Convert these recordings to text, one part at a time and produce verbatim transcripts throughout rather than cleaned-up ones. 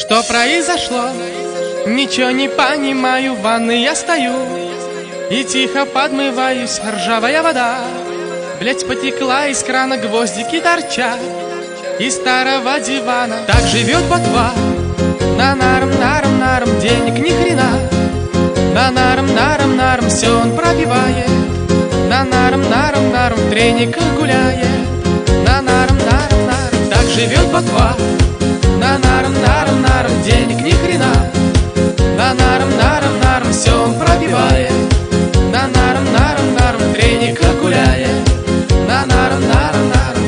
Что произошло? Ничего не понимаю, в ванной я стою и тихо подмываюсь, ржавая вода. Блять, потекла из крана, гвоздики торчат из старого дивана. Так живет ботва. На нарм, нарм, нарм, денег ни хрена. На нарм, нарм, нарм, все он пробивает. На нарм, нарм, нарм, в трениках гуляет. На нарм, нарм, нарм, так живет ботва. На нарм, нарм, нарм, денег ни хрена. На нарм, нарм, нарм, все он пробивает. На нарм, нарм, нарм, в трениках гуляет. На нарм, нарм, нарм.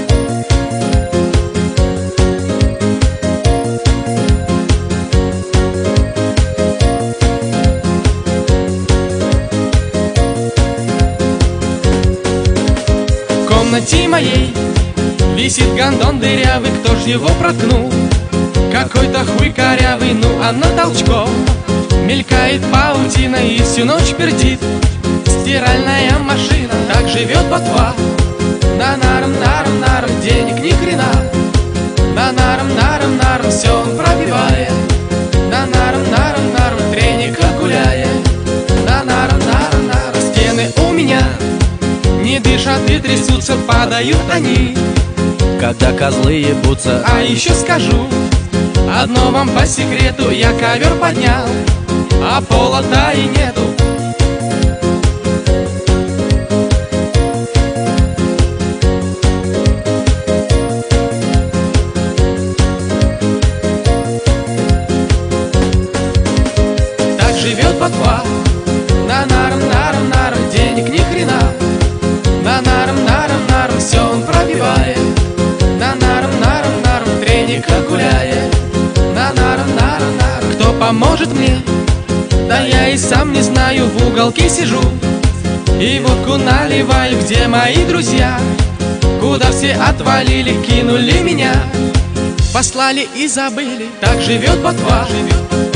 В комнате моей висит гондон дырявый, кто ж его проткнул? Какой-то хуй корявый, ну а на толчком мелькает паутина и всю ночь пердит стиральная машина. Так живет ботва. На нарм, нарм, нарм, денег ни хрена. На нарм, нарм, нарм, все он пробивает. На нарм, нарм, нарм, в трениках гуляет. На нарм, нарм, нарм, стены у меня не дышат и трясутся, падают они, когда козлы ебутся. А еще скажу одно вам по секрету: я ковер поднял, а пола-то и нету. Так живет ботва. На нарм, нарм, нарм, денег ни хрена. На нарм, нарм, нарм, все он пробивает. На нарм, нарм, нарм, в трениках гуляет. На нарм, нарм, нарм, кто поможет мне? Да я и сам не знаю, в уголке сижу и водку наливаю. Где мои друзья? Куда все отвалили, кинули меня, послали и забыли. Так живет ботва.